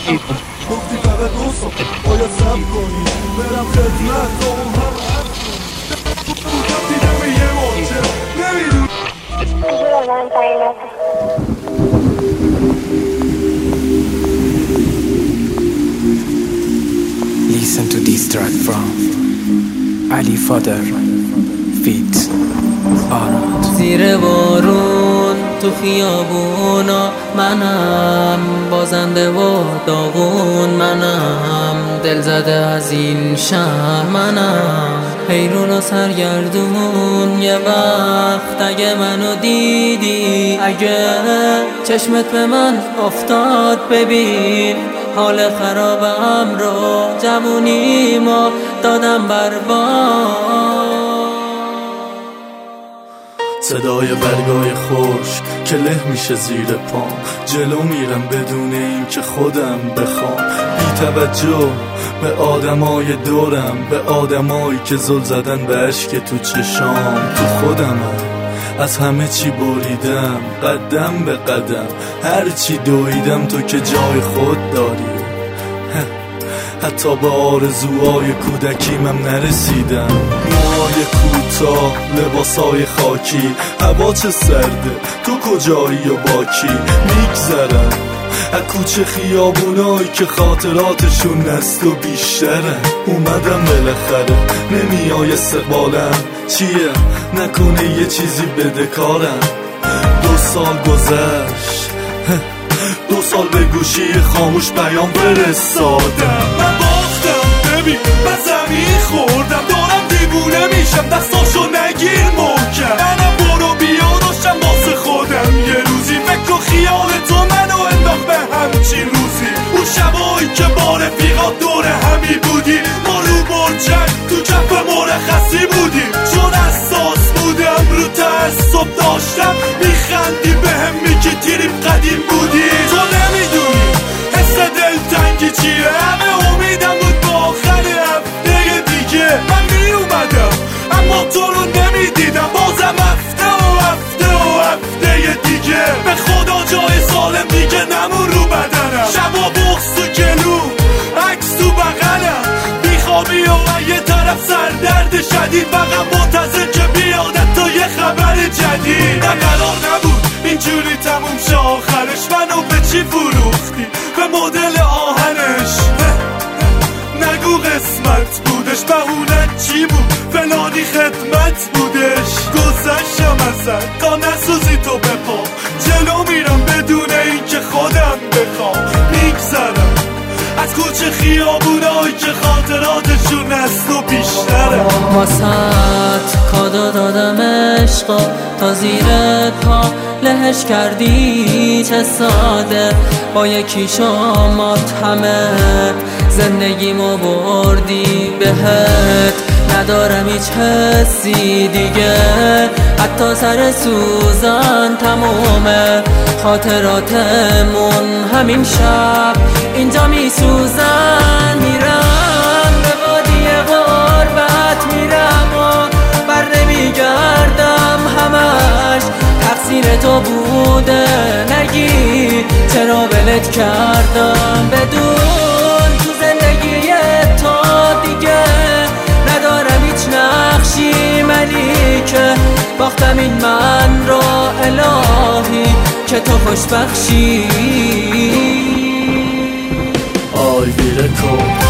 گفتی فقط 2 سال باید صبر کنی برم خدمت تا اون هم بودم دیدم یه مارچه نمیدونم Listen to this track from Ali Father feat. زیر بارون تو خیابونا منم، بازنده و داغون منم، دل زده از این شهر منم، حیرون و سرگردون. یه وقت اگه منو دیدی، اگه چشمت به من افتاد، ببین حال خرابم رو جوونیمو دادم برباد. صدای برگای خشک که له میشه زیر پام، جلو میرم بدون این که خودم بخوام، بی توجه به آدمای دورم، به آدمایی که زل زدن به عشق تو چشام. تو خودمم از همه چی بریدم، قدم به قدم هرچی دویدم، تو که جای خود داری. حتی به آرزوهای کودکیمم نرسیدم. موهای کوتاه، لباسای خاکی، هوا چه سرده، تو کجایی و با کی؟ میگذرم از کوچه خیابونایی که خاطراتشون نست و بیشترن. اومدم بالاخره، نمیای استقبالم چیه؟ نکنه یه چیزی بدهکارم. 2 سال گذشت، 2 سال به گوشی خاموش پیام فرستادم. من باختم ببین، من زمین خوردم، دارم دیوونه میشم، دستاشو نگیر محکم. منم برو بیا داشتم واسه خودم یه روزی، فکر و خیال تو منو انداخت به همچین روزی. اون شبایی که با رفیقات دور همی بودی، ما رو برجک تو کف مرخصی بودیم، چون اساس بودم رو تعصب داشتم، میخندی بهم میگی تیریم قدیم بودی. تو نمیدونی حس دلتنگی چیه، همه امیدم بود با آخر هفته دیگه من میومدم، اما تو رو نمیدیدم. بازم هفته و هفته و هفته دیگه، به خدا جای سالم دیگه نمون رو بدنم. شبا بغض تو گلو، عکس تو بغلم، بیخوابی و یه طرف سردرد شدید، فقط منتظر که بیادت تا یه خبر جدید. نه قرار نبود اینجوری تموم شه آخرش، منو به چی فروختی؟ به مدل آهنش. نگو قسمت بودش، بهونت چی بود؟ فلانی خدمت بودش. گذشتم ازت تا نسوزی تو بپا، جلو میرم بدون این که خودم بخوام. میگذرم از کوچه خیابونایی که خاطراتشون هست و بیشتره. واسط کادو دادم عشقا، تا زیر پا لهش کردی. چه ساده با یکی شامات همه زندگیمو بردی بهت، ندارم هیچ حسی دیگه، حتی سر سوزن تمومه. خاطراتمون همین شب اینجا میسوزن. میرم به وادی غربت، میرم و بر نمیگردم، همش تقصیر تو بوده، نگی چرا ولت کردم. بدون تو زندگی تو دیگه ندارم هیچ نقشی، ملیکه باختم این من را الهی که تو خوش بخشی. آی بیره کن